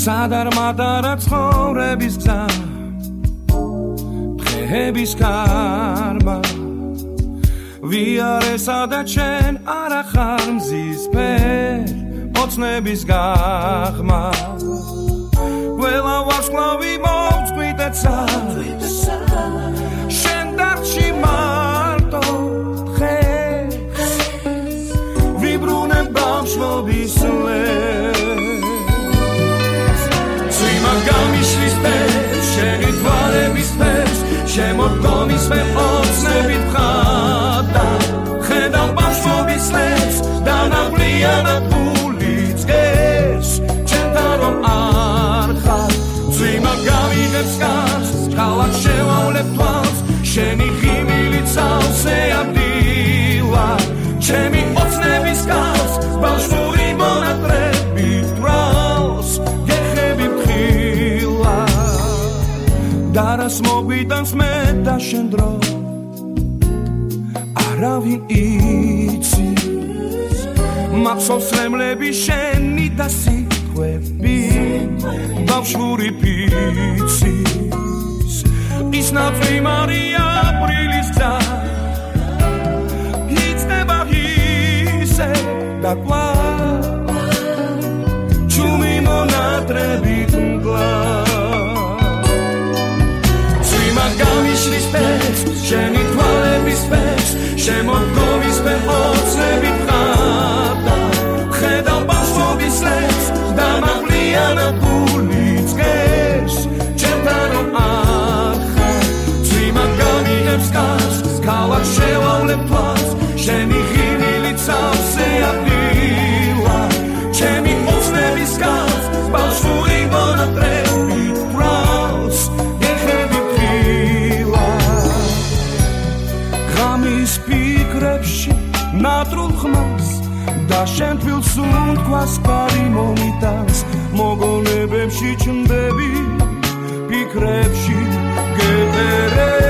სადარ მადარა ცხოვრების გზა დღეების კარმა ვიარესა და ჩენ არა ხარ მზისფერ ოცნების გაღმა ყველა ვარსკვლავი მოვწყვიტეცა შენ დარჩი მარტო დღეს ვიბრუნებ ბავშვობის ლებს წვიმა გამიშლის ფერს შენი თვალების ფერს შემოდგომის ოცნებით ხატა ხედავ ბავშვობის ლებს და ნაკლიანად გულიწეს ჩემთან რომ არ ხარ წვიმა გავიგებს კარს ქალაქ შევავლებ თვალს შენი ღიმილით სავსე აბდილა ჩემი ოცნების კარს ბავშვური მონატრები თვალს გეხები მხილა და რას მოგვიტანს მე და შენ დრო არავინ იცის მახსოვს რემლები შენი და სიტყვები ბავშვური ფიცის ის ნავთვი მარია აპრილის გზა იცნება ისე და კვლავ ჩუმი მონატრებით მგლა წვიმა გამიშლის ფერს შენი თვალების ფერს შემოდგომის ოცნებით ხატა ხედავ ბავშვობის ლებს და ნაკლიანად გულიწეს ჩემთან რომ არ ხარ წვიმა გავიგებს კარს ქალაქ შევავლებ თვალს შენი ღიმილით სავსე აბდილა ჩემი ოცნების კარს ბავშვური მონატრები თვალს გეხები მხილა ღამის ფიქრებში ნატრულ ხმას და შენ თვილს უნდქვას პარი მომიტანს მოგონებებში ჩნდები ფიქრებში გეყერე